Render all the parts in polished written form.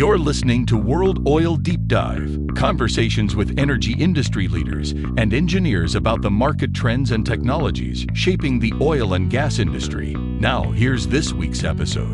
You're listening to World Oil Deep Dive, conversations with energy industry leaders and engineers about the market trends and technologies shaping the oil and gas industry. Now, here's this week's episode.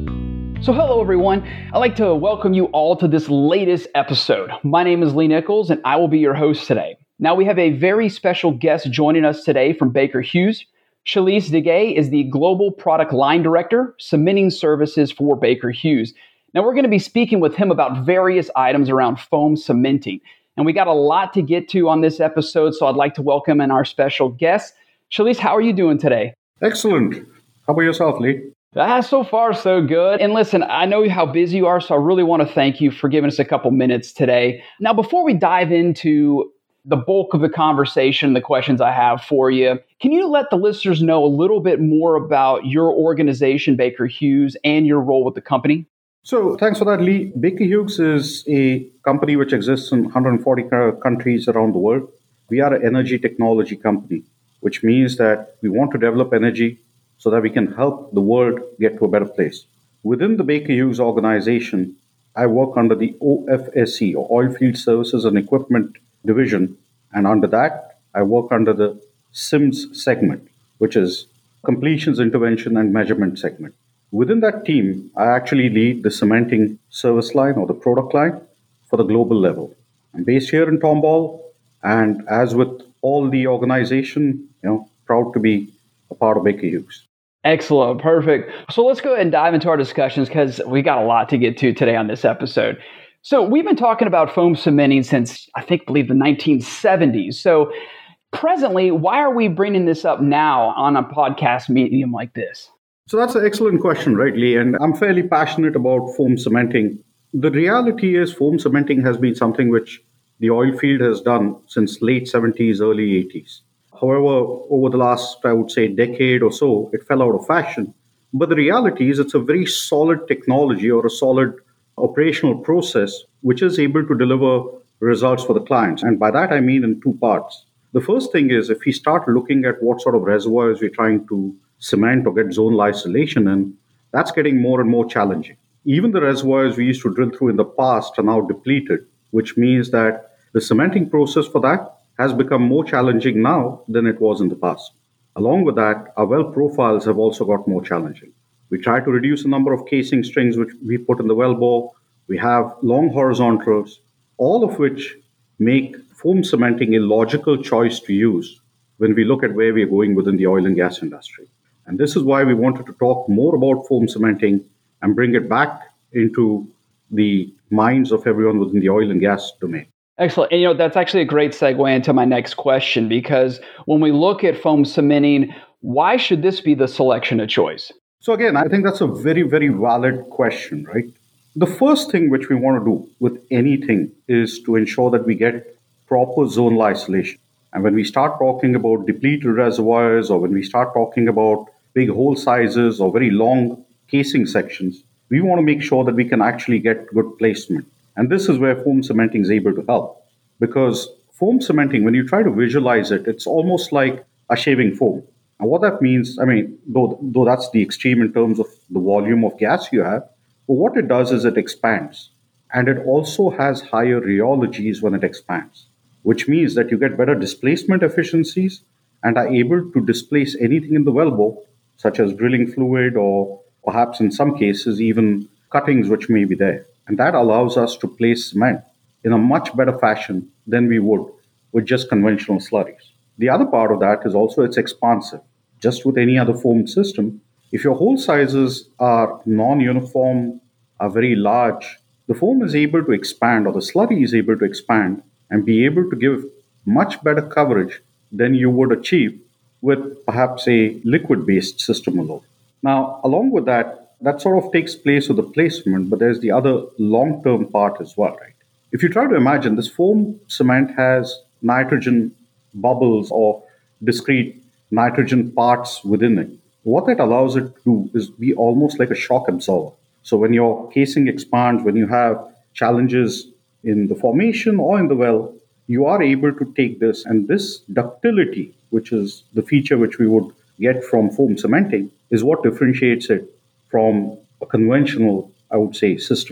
So hello everyone, I'd like to welcome you all to this latest episode. My name is Lee Nichols and I will be your host today. Now we have a very special guest joining us today from Baker Hughes. Shalise Degay is the Global Product Line Director, Cementing Services for Baker Hughes. Now we're going to be speaking with him about various items around foam cementing. And we got a lot to get to on this episode, so I'd like to welcome in our special guest. Shalise, how are you doing today? Excellent. How about yourself, Lee? So far, so good. And listen, I know how busy you are, so I really want to thank you for giving us a couple minutes today. Now, before we dive into the bulk of the conversation, the questions I have for you, can you let the listeners know a little bit more about your organization, Baker Hughes, and your role with the company? So thanks for that, Lee. Baker Hughes is a company which exists in 140 countries around the world. We are an energy technology company, which means that we want to develop energy so that we can help the world get to a better place. Within the Baker Hughes organization, I work under the OFSE, or Oilfield Services and Equipment Division, and under that, I work under the CIMS segment, which is Completions, Intervention and Measurement segment. Within that team, I actually lead the cementing service line or the product line for the global level. I'm based here in Tomball, and as with all the organization, proud to be a part of Baker Hughes. Excellent. Perfect. So let's go ahead and dive into our discussions because we got a lot to get to today on this episode. So we've been talking about foam cementing since, believe the 1970s. So presently, why are we bringing this up now on a podcast medium like this? So that's an excellent question, right, Lee? And I'm fairly passionate about foam cementing. The reality is foam cementing has been something which the oil field has done since late 70s, early 80s. However, over the last, I would say, decade or so, it fell out of fashion. But the reality is it's a very solid technology or a solid operational process which is able to deliver results for the clients. And by that, I mean in two parts. The first thing is if we start looking at what sort of reservoirs we're trying to cement or get zonal isolation in, that's getting more and more challenging. Even the reservoirs we used to drill through in the past are now depleted, which means that the cementing process for that has become more challenging now than it was in the past. Along with that, our well profiles have also got more challenging. We try to reduce the number of casing strings which we put in the well bore. We have long horizontals, all of which make foam cementing a logical choice to use when we look at where we're going within the oil and gas industry. And this is why we wanted to talk more about foam cementing and bring it back into the minds of everyone within the oil and gas domain. Excellent. And that's actually a great segue into my next question, because when we look at foam cementing, why should this be the selection of choice? So again, I think that's a very, very valid question, right? The first thing which we want to do with anything is to ensure that we get proper zonal isolation. And when we start talking about depleted reservoirs, or when we start talking about big hole sizes or very long casing sections, we want to make sure that we can actually get good placement. And this is where foam cementing is able to help. Because foam cementing, when you try to visualize it, it's almost like a shaving foam. And what that means, though that's the extreme in terms of the volume of gas you have, but what it does is it expands. And it also has higher rheologies when it expands, which means that you get better displacement efficiencies and are able to displace anything in the wellbore, such as drilling fluid or perhaps in some cases even cuttings which may be there. And that allows us to place cement in a much better fashion than we would with just conventional slurries. The other part of that is also it's expansive. Just with any other foam system, if your hole sizes are non-uniform, are very large, the foam is able to expand, or the slurry is able to expand and be able to give much better coverage than you would achieve with perhaps a liquid-based system alone. Now, along with that, that sort of takes place with the placement, but there's the other long-term part as well, right? If you try to imagine, this foam cement has nitrogen bubbles or discrete nitrogen parts within it. What that allows it to do is be almost like a shock absorber. So when your casing expands, when you have challenges in the formation or in the well, you are able to take this, and this ductility, which is the feature which we would get from foam cementing, is what differentiates it from a conventional, I would say, system.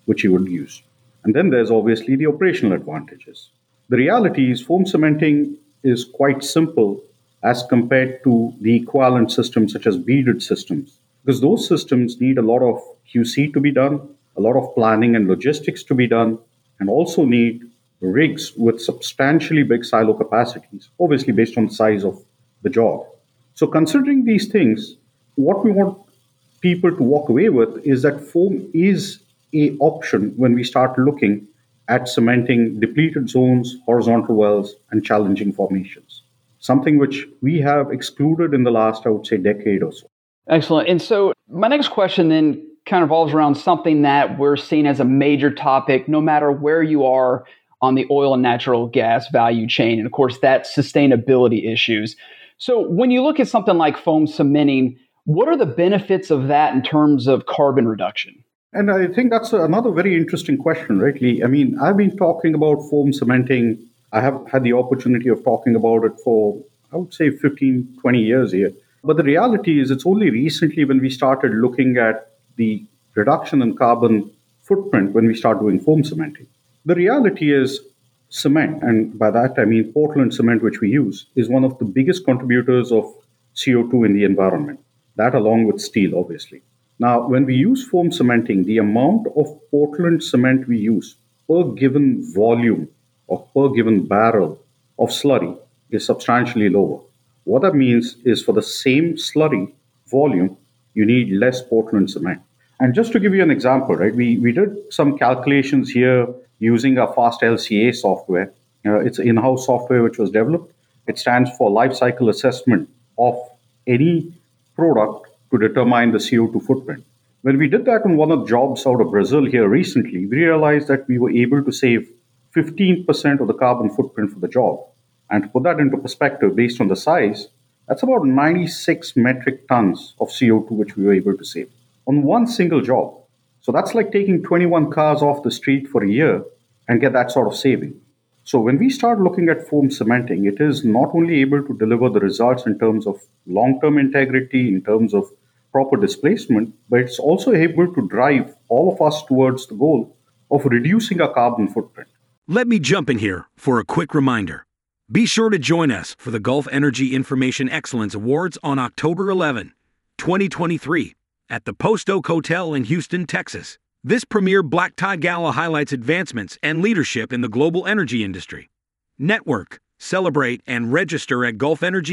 which you would use. And then there's obviously the operational advantages. The reality is foam cementing is quite simple as compared to the equivalent systems such as beaded systems, because those systems need a lot of QC to be done, a lot of planning and logistics to be done, and also need rigs with substantially big silo capacities, obviously based on the size of the job. So, considering these things, what we want people to walk away with is that foam is a option when we start looking at cementing depleted zones, horizontal wells, and challenging formations. Something which we have excluded in the last, I would say, decade or so. Excellent. And so my next question then kind of revolves around something that we're seeing as a major topic, no matter where you are on the oil and natural gas value chain. And of course, that's sustainability issues. So when you look at something like foam cementing, what are the benefits of that in terms of carbon reduction? And I think that's another very interesting question, right, Lee? I mean, I've been talking about foam cementing. I have had the opportunity of talking about it for, I would say, 15, 20 years here. But the reality is it's only recently when we started looking at the reduction in carbon footprint when we start doing foam cementing. The reality is cement, and by that I mean Portland cement, which we use, is one of the biggest contributors of CO2 in the environment. That along with steel, obviously. Now, when we use foam cementing, the amount of Portland cement we use per given volume or per given barrel of slurry is substantially lower. What that means is for the same slurry volume, you need less Portland cement. And just to give you an example, right, we did some calculations here using our Fast LCA software. It's in-house software which was developed. It stands for Life Cycle Assessment of any product to determine the CO2 footprint. When we did that on one of the jobs out of Brazil here recently, we realized that we were able to save 15% of the carbon footprint for the job. And to put that into perspective, based on the size, that's about 96 metric tons of CO2 which we were able to save on one single job. So that's like taking 21 cars off the street for a year and get that sort of saving. So when we start looking at foam cementing, it is not only able to deliver the results in terms of long-term integrity, in terms of proper displacement, but it's also able to drive all of us towards the goal of reducing our carbon footprint. Let me jump in here for a quick reminder. Be sure to join us for the Gulf Energy Information Excellence Awards on October 11, 2023, at the Post Oak Hotel in Houston, Texas. This premier black tie gala highlights advancements and leadership in the global energy industry. Network, celebrate, and register at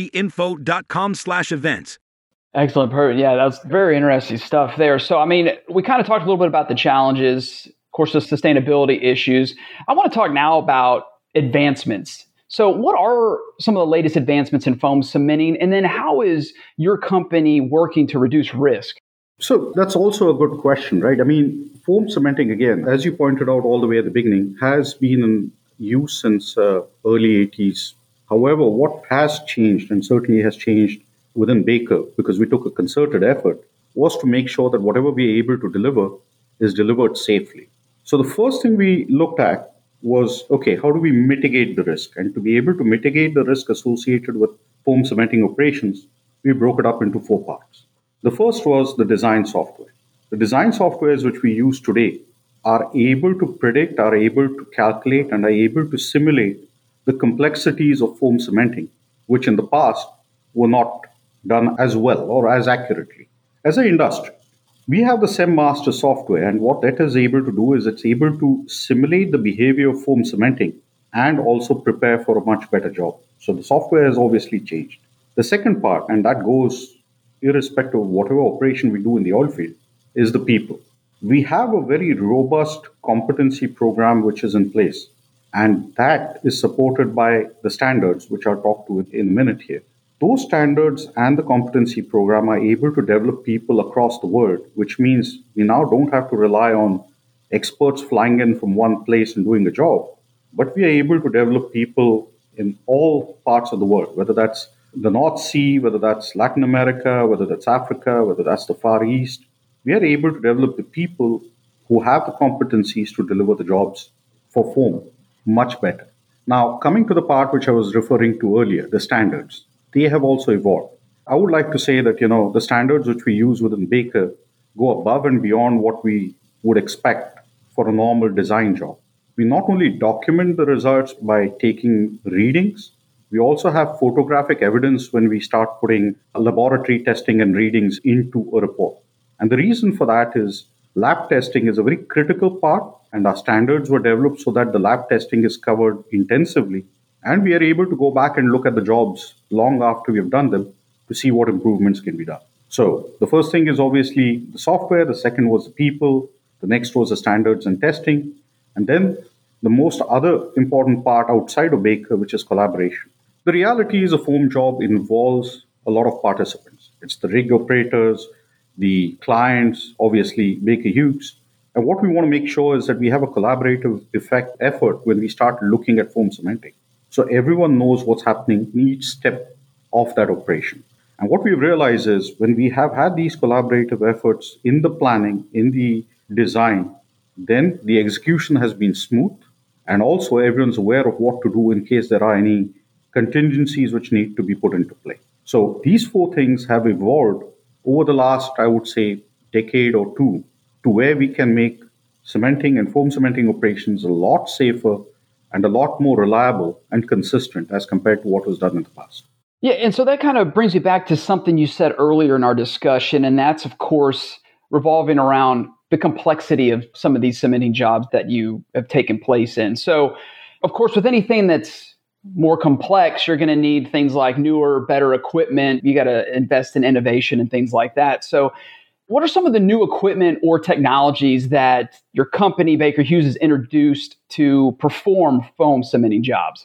gulfenergyinfo.com/events. Excellent. Yeah, that's very interesting stuff there. So, I mean, we kind of talked a little bit about the challenges, of course, the sustainability issues. I want to talk now about advancements. So what are some of the latest advancements in foam cementing? And then how is your company working to reduce risk? So that's also a good question, right? I mean, foam cementing, again, as you pointed out all the way at the beginning, has been in use since early 80s. However, what has changed, and certainly has changed within Baker, because we took a concerted effort, was to make sure that whatever we are able to deliver is delivered safely. So the first thing we looked at was, okay, how do we mitigate the risk? And to be able to mitigate the risk associated with foam cementing operations, we broke it up into 4 parts. The first was the design software. The design softwares which we use today are able to predict, are able to calculate, and are able to simulate the complexities of foam cementing, which in the past were not done as well or as accurately. As an industry, we have the SEMmaster software, and what that is able to do is it's able to simulate the behavior of foam cementing and also prepare for a much better job. So the software has obviously changed. The second part, and that goes irrespective of whatever operation we do in the oil field, is the people. We have a very robust competency program which is in place, and that is supported by the standards, which I'll talk to in a minute here. Those standards and the competency program are able to develop people across the world, which means we now don't have to rely on experts flying in from one place and doing a job, but we are able to develop people in all parts of the world, whether that's the North Sea, whether that's Latin America, whether that's Africa, whether that's the Far East. We are able to develop the people who have the competencies to deliver the jobs for foam much better. Now, coming to the part which I was referring to earlier, the standards. They have also evolved. I would like to say that, the standards which we use within Baker go above and beyond what we would expect for a normal design job. We not only document the results by taking readings, we also have photographic evidence when we start putting laboratory testing and readings into a report. And the reason for that is lab testing is a very critical part, and our standards were developed so that the lab testing is covered intensively. And we are able to go back and look at the jobs long after we have done them to see what improvements can be done. So the first thing is obviously the software, the second was the people, the next was the standards and testing, and then the most other important part outside of Baker, which is collaboration. The reality is a foam job involves a lot of participants. It's the rig operators, the clients, obviously Baker Hughes. And what we want to make sure is that we have a collaborative effort when we start looking at foam cementing. So everyone knows what's happening in each step of that operation. And what we realize is when we have had these collaborative efforts in the planning, in the design, then the execution has been smooth. And also everyone's aware of what to do in case there are any contingencies which need to be put into play. So these four things have evolved over the last, I would say, decade or two to where we can make cementing and foam cementing operations a lot safer and a lot more reliable and consistent as compared to what was done in the past. Yeah, and so that kind of brings me back to something you said earlier in our discussion, and that's, of course, revolving around the complexity of some of these cementing jobs that you have taken place in. So, of course, with anything that's more complex, you're going to need things like newer, better equipment. You got to invest in innovation and things like that. So what are some of the new equipment or technologies that your company, Baker Hughes, has introduced to perform foam cementing jobs?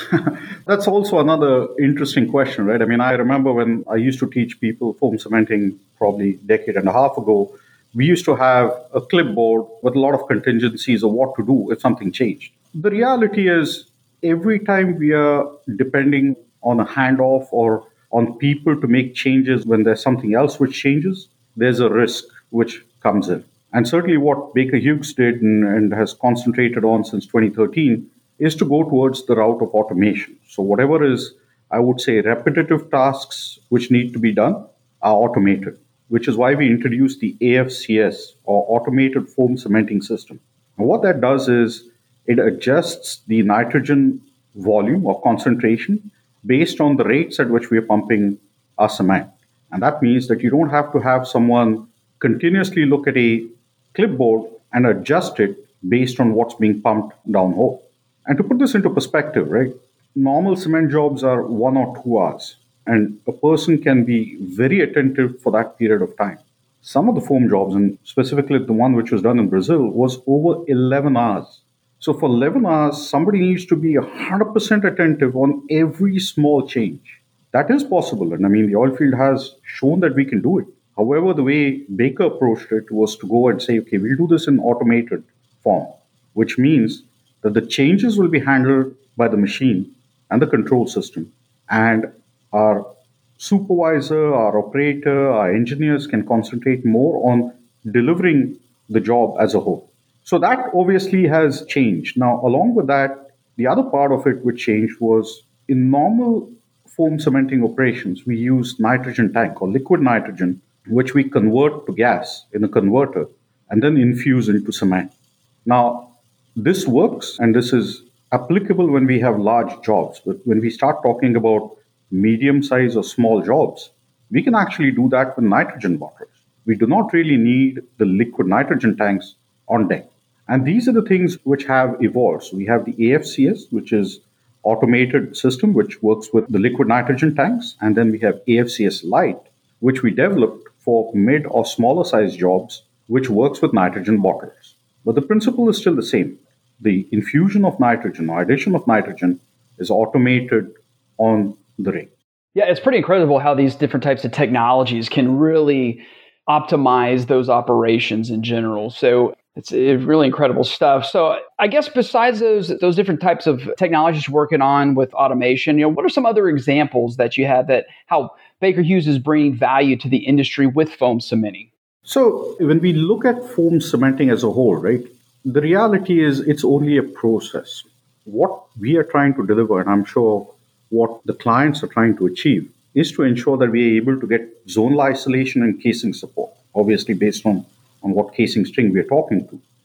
That's also another interesting question, right? I mean, I remember when I used to teach people foam cementing probably a decade and a half ago, we used to have a clipboard with a lot of contingencies of what to do if something changed. The reality is every time we are depending on a handoff or on people to make changes when there's something else which changes, there's a risk which comes in. And certainly what Baker Hughes did and has concentrated on since 2013 is to go towards the route of automation. So whatever is, I would say, repetitive tasks which need to be done are automated, which is why we introduced the AFCS, or Automated Foam Cementing System. And what that does is it adjusts the nitrogen volume or concentration based on the rates at which we are pumping our cement. And that means that you don't have to have someone continuously look at a clipboard and adjust it based on what's being pumped downhole. And to put this into perspective, right, normal cement jobs are 1 or 2 hours, and a person can be very attentive for that period of time. Some of the foam jobs, and specifically the one which was done in Brazil, was over 11 hours. So for 11 hours, somebody needs to be 100% attentive on every small change. That is possible. And I mean, the oil field has shown that we can do it. However, the way Baker approached it was to go and say, okay, we'll do this in automated form, which means that the changes will be handled by the machine and the control system. And our supervisor, our operator, our engineers can concentrate more on delivering the job as a whole. So that obviously has changed. Now, along with that, the other part of it which changed was in normal foam cementing operations, we use nitrogen tank or liquid nitrogen, which we convert to gas in a converter and then infuse into cement. Now, this works and this is applicable when we have large jobs. But when we start talking about medium size or small jobs, we can actually do that with nitrogen bottles. We do not really need the liquid nitrogen tanks on deck. And these are the things which have evolved. So we have the AFCS, which is automated system, which works with the liquid nitrogen tanks. And then we have AFCS Lite, which we developed for mid or smaller size jobs, which works with nitrogen bottles. But the principle is still the same. The infusion of nitrogen or addition of nitrogen is automated on the rig. Yeah, it's pretty incredible how these different types of technologies can really optimize those operations in general. So it's really incredible stuff. So I guess besides those different types of technologies you're working on with automation, what are some other examples that you have that how Baker Hughes is bringing value to the industry with foam cementing? So when we look at foam cementing as a whole, right, the reality is it's only a process. What we are trying to deliver, and I'm sure what the clients are trying to achieve, is to ensure that we are able to get zonal isolation and casing support, obviously based on what casing string we are talking to.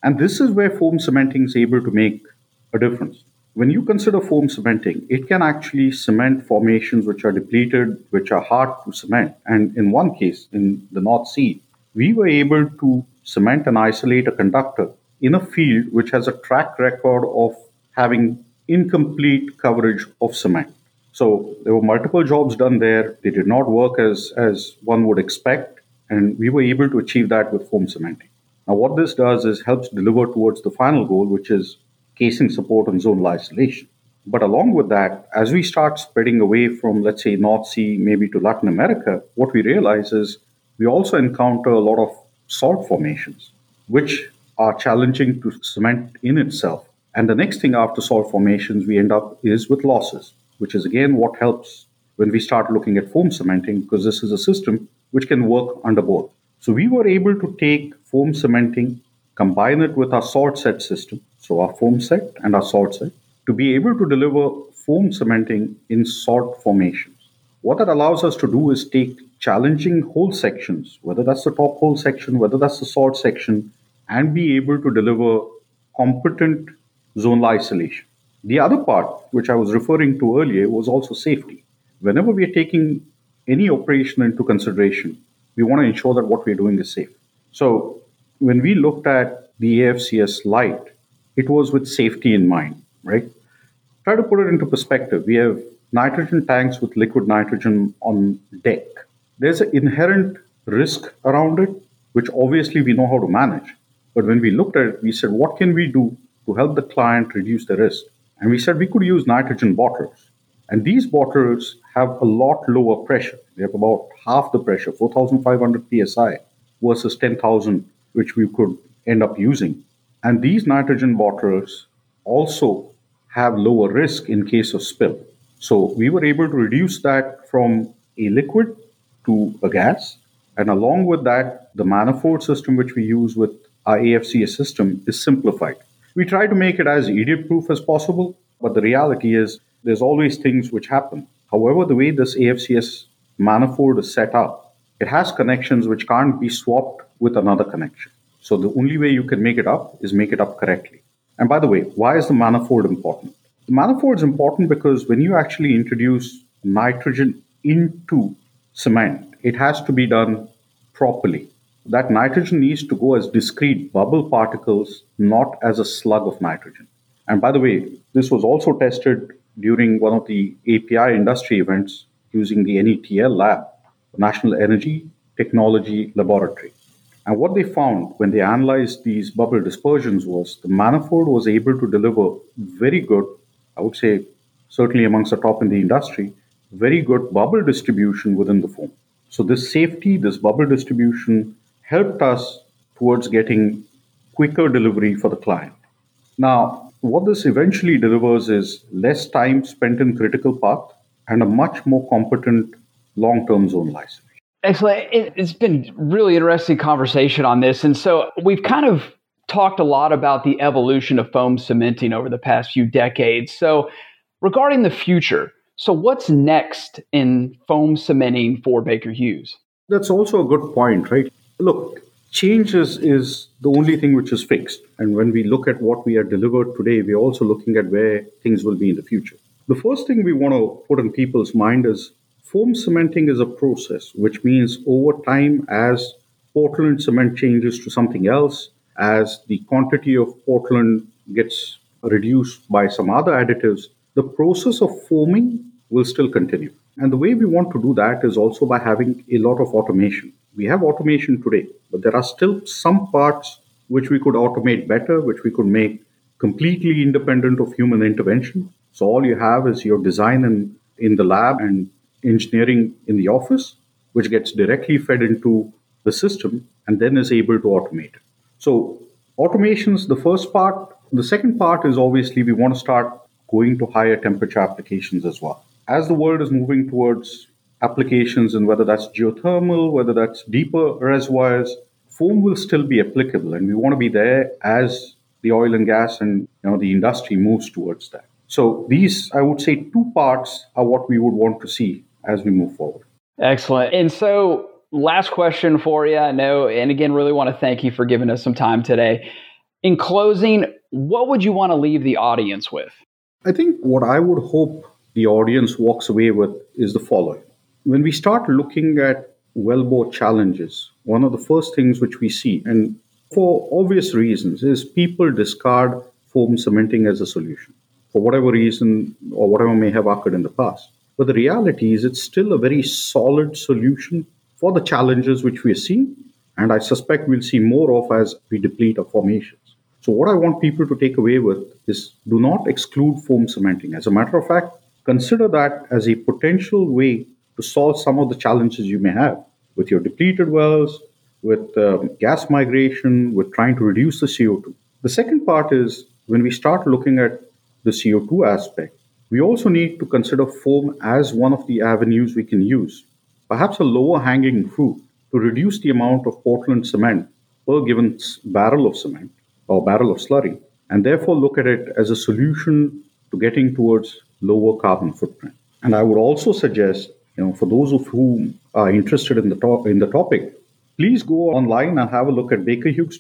And this is where foam cementing is able to make a difference. When you consider foam cementing, it can actually cement formations which are depleted, which are hard to cement. And in one case, in the North Sea, we were able to cement and isolate a conductor in a field which has a track record of having incomplete coverage of cement. So there were multiple jobs done there. They did not work as one would expect, and we were able to achieve that with foam cementing. Now, what this does is helps deliver towards the final goal, which is casing support and zonal isolation. But along with that, as we start spreading away from, let's say, North Sea, maybe to Latin America, what we realize is we also encounter a lot of salt formations, which are challenging to cement in itself. And the next thing after salt formations we end up is with losses, which is again what helps when we start looking at foam cementing, because this is a system which can work under both. So we were able to take foam cementing, combine it with our salt set system, so our foam set and our salt set, to be able to deliver foam cementing in salt formations. What that allows us to do is take challenging hole sections, whether that's the top hole section, whether that's the salt section, and be able to deliver competent zonal isolation. The other part, which I was referring to earlier, was also safety. Whenever we are taking any operation into consideration, we want to ensure that what we're doing is safe. So when we looked at the AFCS Light, it was with safety in mind, right? Try to put it into perspective. We have nitrogen tanks with liquid nitrogen on deck. There's an inherent risk around it, which obviously we know how to manage. But when we looked at it, we said, what can we do to help the client reduce the risk? And we said we could use nitrogen bottles. And these bottles have a lot lower pressure. They have about half the pressure, 4,500 psi versus 10,000, which we could end up using. And these nitrogen bottles also have lower risk in case of spill. So we were able to reduce that from a liquid to a gas. And along with that, the manifold system which we use with our AFCS system is simplified. We try to make it as idiot-proof as possible, but the reality is there's always things which happen. However, the way this AFCS manifold is set up, it has connections which can't be swapped with another connection. So the only way you can make it up is make it up correctly. And by the way, why is the manifold important? The manifold is important because when you actually introduce nitrogen into cement, it has to be done properly. That nitrogen needs to go as discrete bubble particles, not as a slug of nitrogen. And by the way, this was also tested during one of the API industry events using the NETL lab, the National Energy Technology Laboratory. And what they found when they analyzed these bubble dispersions was the manifold was able to deliver very good, I would say certainly amongst the top in the industry, very good bubble distribution within the foam. So this safety, this bubble distribution helped us towards getting quicker delivery for the client. Now, what this eventually delivers is less time spent in critical path and a much more competent long-term zonal isolation. Excellent. It's been really interesting conversation on this. And so we've kind of talked a lot about the evolution of foam cementing over the past few decades. So regarding the future, so what's next in foam cementing for Baker Hughes? That's also a good point, right? Look, change is the only thing which is fixed. And when we look at what we are delivered today, we're also looking at where things will be in the future. The first thing we want to put in people's mind is foam cementing is a process, which means over time, as Portland cement changes to something else, as the quantity of Portland gets reduced by some other additives, the process of foaming will still continue. And the way we want to do that is also by having a lot of automation. We have automation today, but there are still some parts which we could automate better, which we could make completely independent of human intervention. So all you have is your design in the lab and engineering in the office, which gets directly fed into the system and then is able to automate it. So automation is the first part. The second part is obviously we want to start going to higher temperature applications as well. As the world is moving towards applications, and whether that's geothermal, whether that's deeper reservoirs, foam will still be applicable, and we want to be there as the oil and gas and the industry moves towards that. So these, I would say, two parts are what we would want to see as we move forward. Excellent. And so last question for you. I know, and again, really want to thank you for giving us some time today. In closing, what would you want to leave the audience with? I think what I would hope the audience walks away with is the following. When we start looking at wellbore challenges, one of the first things which we see, and for obvious reasons, is people discard foam cementing as a solution for whatever reason or whatever may have occurred in the past. But the reality is it's still a very solid solution for the challenges which we are seeing, and I suspect we'll see more of as we deplete our formations. So what I want people to take away with is do not exclude foam cementing. As a matter of fact, consider that as a potential way to solve some of the challenges you may have with your depleted wells, with gas migration, with trying to reduce the CO2. The second part is when we start looking at the CO2 aspect, we also need to consider foam as one of the avenues we can use, perhaps a lower hanging fruit to reduce the amount of Portland cement per given barrel of cement or barrel of slurry, and therefore look at it as a solution to getting towards lower carbon footprint. And I would also suggest, for those of whom are interested in the topic, please go online and have a look at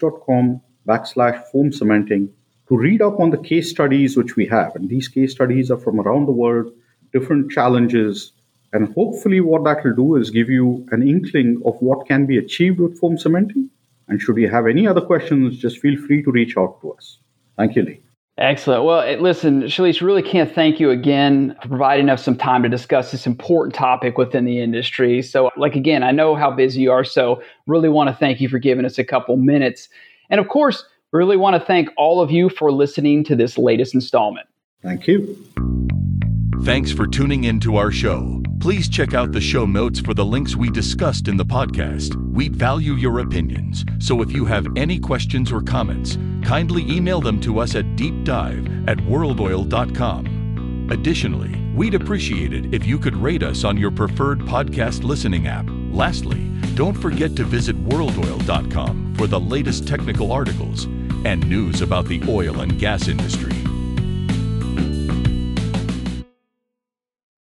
bakerhughes.com/foam cementing to read up on the case studies which we have. And these case studies are from around the world, different challenges. And hopefully what that will do is give you an inkling of what can be achieved with foam cementing. And should you have any other questions, just feel free to reach out to us. Thank you, Lee. Excellent. Well, listen, Shailesh, really can't thank you again for providing us some time to discuss this important topic within the industry. So, again, I know how busy you are, so really want to thank you for giving us a couple minutes. And of course, really want to thank all of you for listening to this latest installment. Thank you. Thanks for tuning in to our show. Please check out the show notes for the links we discussed in the podcast. We value your opinions, so if you have any questions or comments, kindly email them to us at deepdive@worldoil.com. Additionally, we'd appreciate it if you could rate us on your preferred podcast listening app. Lastly, don't forget to visit worldoil.com for the latest technical articles and news about the oil and gas industry.